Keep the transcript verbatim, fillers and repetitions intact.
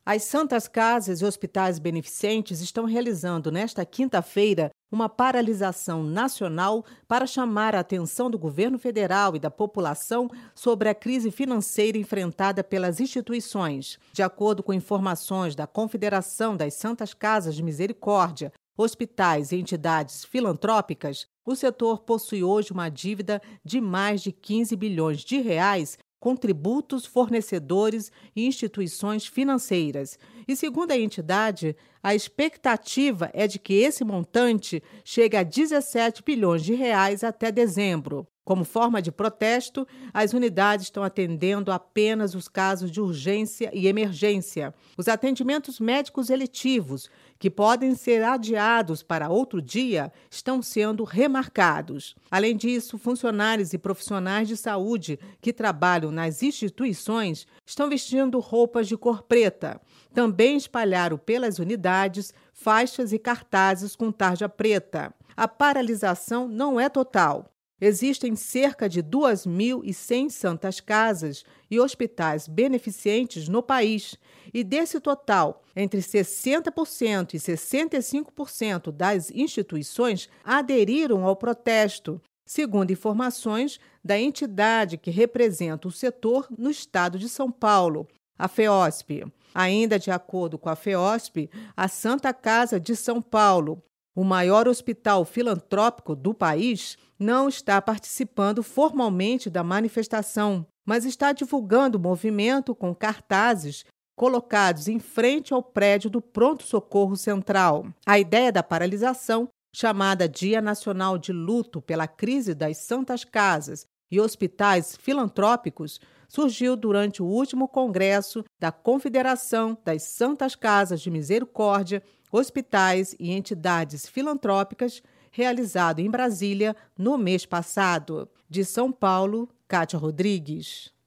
As Santas Casas e Hospitais Beneficentes estão realizando nesta quinta-feira uma paralisação nacional para chamar a atenção do governo federal e da população sobre a crise financeira enfrentada pelas instituições. De acordo com informações da Confederação das Santas Casas de Misericórdia, hospitais e entidades filantrópicas, o setor possui hoje uma dívida de mais de quinze bilhões de reais com tributos, fornecedores e instituições financeiras. E, segundo a entidade, a expectativa é de que esse montante chegue a dezessete bilhões de reais até dezembro. Como forma de protesto, as unidades estão atendendo apenas os casos de urgência e emergência. Os atendimentos médicos eletivos, que podem ser adiados para outro dia, estão sendo remarcados. Além disso, funcionários e profissionais de saúde que trabalham nas instituições estão vestindo roupas de cor preta. Também espalharam pelas unidades faixas e cartazes com tarja preta. A paralisação não é total. Existem cerca de duas mil e cem santas casas e hospitais beneficentes no país, e desse total, entre sessenta por cento e sessenta e cinco por cento das instituições aderiram ao protesto, segundo informações da entidade que representa o setor no estado de São Paulo, a FEOSP. Ainda de acordo com a FEOSP, a Santa Casa de São Paulo, o maior hospital filantrópico do país, não está participando formalmente da manifestação, mas está divulgando o movimento com cartazes colocados em frente ao prédio do Pronto-Socorro Central. A ideia da paralisação, chamada Dia Nacional de Luto pela Crise das Santas Casas e Hospitais Filantrópicos, surgiu durante o último congresso da Confederação das Santas Casas de Misericórdia, Hospitais e Entidades Filantrópicas, realizado em Brasília no mês passado. De São Paulo, Kátia Rodrigues.